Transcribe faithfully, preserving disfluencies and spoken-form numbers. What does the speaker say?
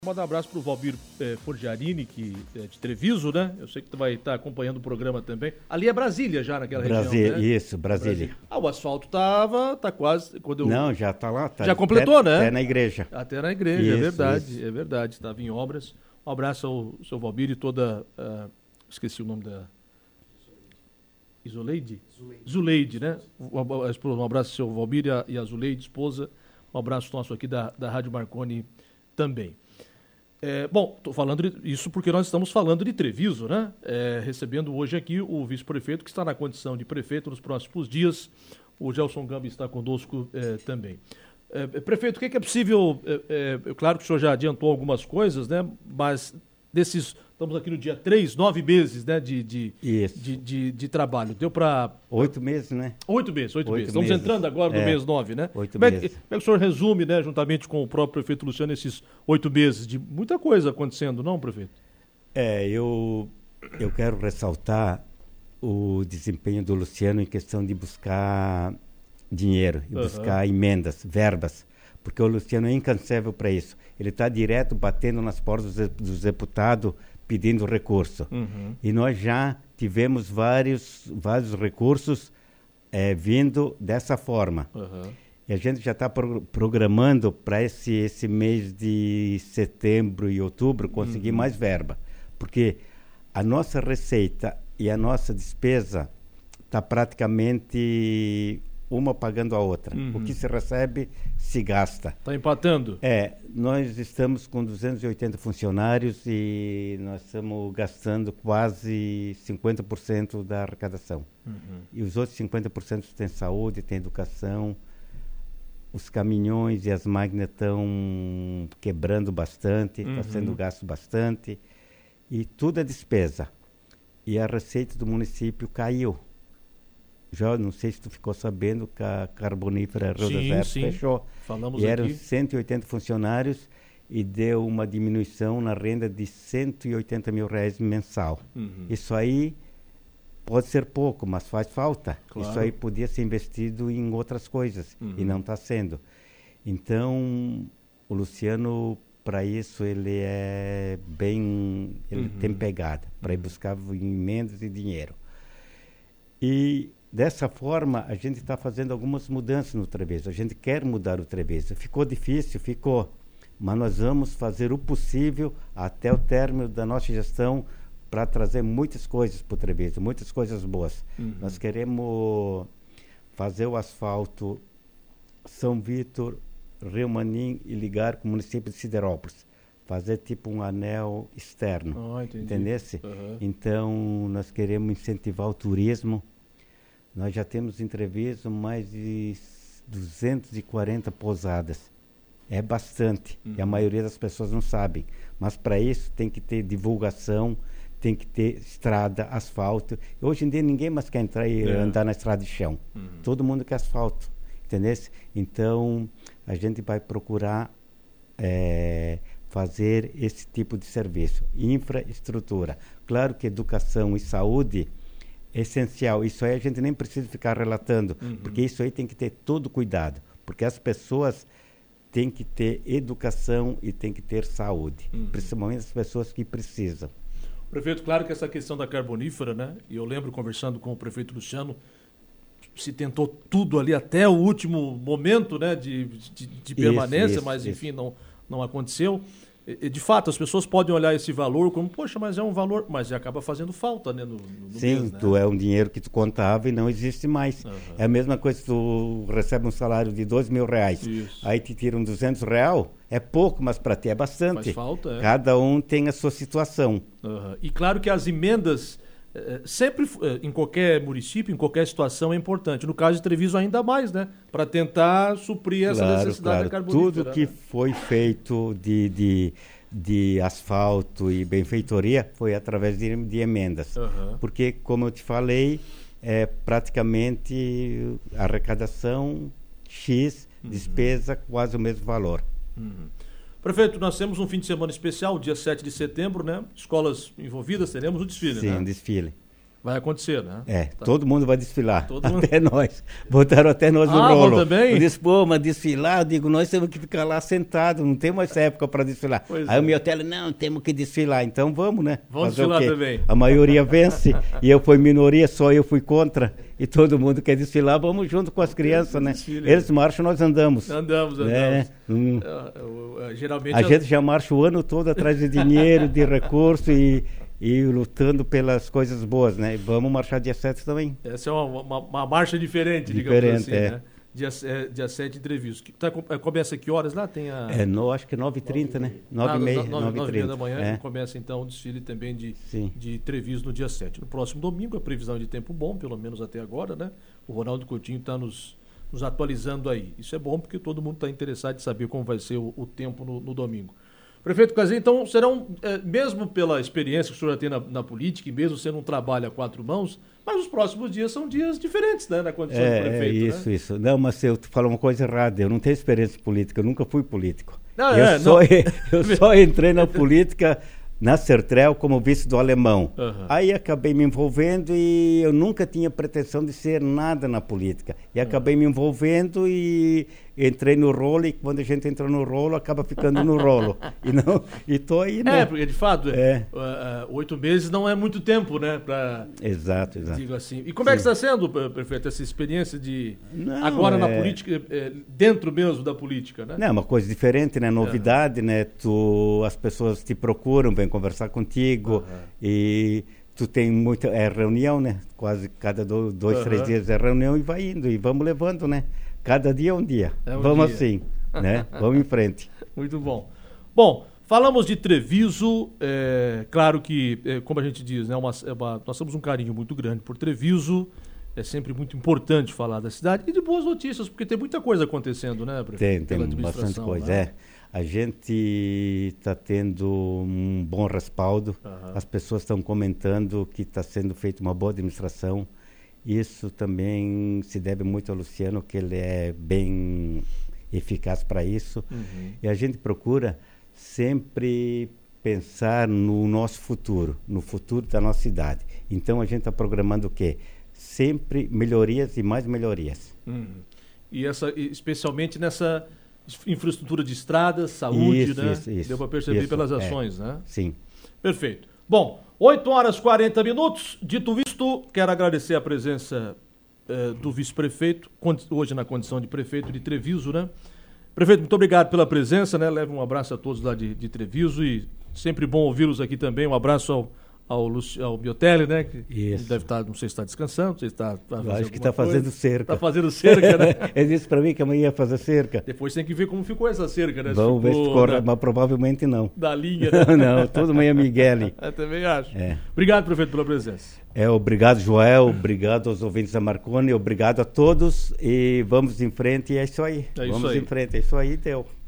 Mandar um abraço para o Valmir eh, Forgiarini, que é de Treviso, né? Eu sei que tu vai estar acompanhando o programa também. Ali é Brasília já, naquela Brasília, região, né? Isso, Brasília. Brasília. Ah, o asfalto tava, tá quase... Quando eu... Não, já tá lá. Tá já completou, até, né? Até na igreja. Até na igreja, isso, é verdade, isso. é verdade. Estava em obras. Um abraço ao seu Valmir e toda... Uh, esqueci o nome da... Isoleide? Zuleide, Zuleide, né? Um, um abraço ao seu Valmir e a, e a Zuleide, esposa. Um abraço nosso aqui da, da Rádio Marconi também. É, bom, estou falando isso porque nós estamos falando de Treviso, né? É, recebendo hoje aqui o vice-prefeito, que está na condição de prefeito nos próximos dias. O Gelson Gambi está conosco é, também. É, prefeito, o que é, que é possível... É, é, claro que o senhor já adiantou algumas coisas, né? Mas desses... Estamos aqui no dia três, nove meses, né, de, de, de, de, de trabalho. Deu para... Oito meses, né? Oito meses, oito, oito meses. meses. Estamos entrando agora no é. mês nove, né? Oito como é, meses. Que, como é que o senhor resume, né, juntamente com o próprio prefeito Luciano, esses oito meses de muita coisa acontecendo, não, prefeito? É, eu, eu quero ressaltar o desempenho do Luciano em questão de buscar dinheiro, e uhum. buscar emendas, verbas, porque o Luciano é incansável para isso. Ele está direto batendo nas portas dos, dos deputados, pedindo recurso. Uhum. E nós já tivemos vários, vários recursos é, vindo dessa forma. Uhum. E a gente já está pro, programando para esse, esse mês de setembro e outubro conseguir uhum. mais verba. Porque a nossa receita e a nossa despesa está praticamente uma pagando a outra. Uhum. O que se recebe, se gasta. Está empatando? É, nós estamos com duzentos e oitenta funcionários e nós estamos gastando quase cinquenta por cento da arrecadação. Uhum. E os outros cinquenta por cento têm saúde, têm educação. Os caminhões e as máquinas estão quebrando bastante, está uhum. sendo gasto bastante. E tudo é despesa. E a receita do município caiu. Já não sei se tu ficou sabendo que a Carbonífera Rio Deserto fechou. Falamos e eram aqui. cento e oitenta funcionários e deu uma diminuição na renda de cento e oitenta mil reais mensal. Uhum. Isso aí pode ser pouco, mas faz falta. Claro. Isso aí podia ser investido em outras coisas uhum. e não está sendo. Então, o Luciano, para isso, ele é bem... Ele uhum. tem pegada para ir buscar emendas e dinheiro. E... Dessa forma, a gente está fazendo algumas mudanças no Treviso. A gente quer mudar o Treviso. Ficou difícil? Ficou. Mas nós vamos fazer o possível até o término da nossa gestão para trazer muitas coisas para o Treviso, muitas coisas boas. Uhum. Nós queremos fazer o asfalto São Vítor, Rio Manim e ligar com o município de Siderópolis. Fazer tipo um anel externo. Oh, entendi. Entendesse? Uhum. Então, nós queremos incentivar o turismo. Nós já temos em Treviso mais de duzentas e quarenta pousadas. É bastante. Uhum. E a maioria das pessoas não sabem. Mas para isso tem que ter divulgação, tem que ter estrada, asfalto. E hoje em dia ninguém mais quer entrar e é. andar na estrada de chão. Uhum. Todo mundo quer asfalto. Entendeu? Então, a gente vai procurar é, fazer esse tipo de serviço. Infraestrutura. Claro que educação e saúde... essencial. Isso aí a gente nem precisa ficar relatando, uhum. porque isso aí tem que ter todo cuidado, porque as pessoas têm que ter educação e têm que ter saúde, uhum. principalmente as pessoas que precisam. Prefeito, claro que essa questão da carbonífera, né? E eu lembro conversando com o prefeito Luciano, se tentou tudo ali até o último momento, né, de, de, de permanência, isso, isso, mas enfim, isso. não, não aconteceu. De fato, as pessoas podem olhar esse valor como, poxa, mas é um valor, mas acaba fazendo falta, né? No, no Sim, mês, né? Tu é um dinheiro que tu contava e não existe mais. Uhum. É a mesma coisa que tu recebe um salário de dois mil reais, Isso. aí te tiram duzentos reais, é pouco, mas para ti é bastante. Faz falta, é. Cada um tem a sua situação. Uhum. E claro que as emendas, eh, sempre, eh, em qualquer município, em qualquer situação é importante. No caso de Treviso ainda mais, né? Para tentar suprir essa claro, necessidade claro. da carbonífera. Tudo que né? foi feito de, de, de asfalto e benfeitoria foi através de, de emendas. Uhum. Porque, como eu te falei, é praticamente a arrecadação X, uhum. despesa quase o mesmo valor. Uhum. Prefeito, nós temos um fim de semana especial, dia sete de setembro, né? Escolas envolvidas, teremos o desfile, Sim, né? Sim, desfile. Vai acontecer, né? É, tá. Todo mundo vai desfilar, todo até mundo... nós. Botaram até nós no ah, rolo. também? Eu disse, pô, mas desfilar, eu digo, nós temos que ficar lá sentados, não tem mais época para desfilar. Pois Aí é. o meu tele, não, temos que desfilar, então vamos, né? Vamos Fazer desfilar também. A maioria vence, e eu fui minoria, só eu fui contra, e todo mundo quer desfilar, vamos junto com as crianças, né? Desfile, Eles é. marcham, nós andamos. Andamos, andamos. É, hum. uh, uh, uh, geralmente... A eu... gente já marcha o ano todo atrás de dinheiro, de recurso e... e lutando pelas coisas boas, né? Vamos marchar dia sete também. Essa é uma, uma, uma marcha diferente, diferente digamos assim, é. né? Dia, é, dia sete, entrevista. Tá, começa que horas lá? Tem a... É, no, acho que nove e trinta, né? nove e meia, nove e trinta da manhã é. começa então o desfile também de, Sim. de Treviso no dia sete. No próximo domingo, a previsão de tempo bom, pelo menos até agora, né? O Ronaldo Coutinho está nos, nos atualizando aí. Isso é bom porque todo mundo está interessado em saber como vai ser o, o tempo no, no domingo. Prefeito Casim, então serão, é, mesmo pela experiência que o senhor já tem na, na política, e mesmo sendo um trabalho a quatro mãos, mas os próximos dias são dias diferentes, né, na condição é, de prefeito. É, isso, né? isso. Não, mas eu falo uma coisa errada, eu não tenho experiência política, eu nunca fui político. Ah, eu, é, só, eu só entrei na política na Sertrel como vice do alemão. Uhum. Aí acabei me envolvendo e eu nunca tinha pretensão de ser nada na política. E uhum. acabei me envolvendo e entrei no rolo, e quando a gente entra no rolo, acaba ficando no rolo. E não, e tô aí, né? É, porque de fato, é. uh, uh, oito meses não é muito tempo, né? Pra, exato, exato. Digo assim. E como Sim. é que está sendo, prefeito, essa experiência de não, agora é... na política, é, dentro mesmo da política, né? Não, é uma coisa diferente, né? Novidade, uhum. né? Tu, as pessoas te procuram, vêm conversar contigo uhum. e tu tem muita é reunião, né? Quase cada dois, dois uhum. três dias é reunião e vai indo e vamos levando, né? Cada dia é um dia. É um vamos dia. assim, né? Vamos em frente. Muito bom. Bom, falamos de Treviso, é, claro que, é, como a gente diz, né, uma, é uma, nós temos um carinho muito grande por Treviso, é sempre muito importante falar da cidade e de boas notícias, porque tem muita coisa acontecendo, né, prefeito? Tem, tem bastante coisa, né? é. A gente está tendo um bom respaldo, uhum. as pessoas estão comentando que está sendo feita uma boa administração. Isso também se deve muito ao Luciano, que ele é bem eficaz para isso. Uhum. E a gente procura sempre pensar no nosso futuro, no futuro da nossa cidade. Então a gente está programando o quê? Sempre melhorias e mais melhorias. Uhum. E essa, especialmente nessa infraestrutura de estradas, saúde, isso, né? Isso, isso, Deu para perceber isso, pelas ações, é. né? Sim. Perfeito. Bom, oito horas e quarenta minutos. Dito isto, quero agradecer a presença eh, do vice-prefeito, hoje na condição de prefeito de Treviso, né? Prefeito, muito obrigado pela presença, né? Leve um abraço a todos lá de, de Treviso e sempre bom ouvi-los aqui também. Um abraço ao, ao, Luci, ao Biotelli, né? Que Isso. deve estar, não sei se está descansando, não sei se está... Acho que está fazendo cerca. Está fazendo cerca, né? Ele disse para mim que amanhã ia fazer cerca. Depois tem que ver como ficou essa cerca, né? Vamos ver se ficou, da, mas provavelmente não. Da linha, né? Não, não, tudo meio Miguel. Eu também acho. É. Obrigado, prefeito, pela presença. É, obrigado, Joel, obrigado aos ouvintes da Marconi, obrigado a todos e vamos em frente, e é isso aí. É isso vamos aí. em frente, é isso aí, deu.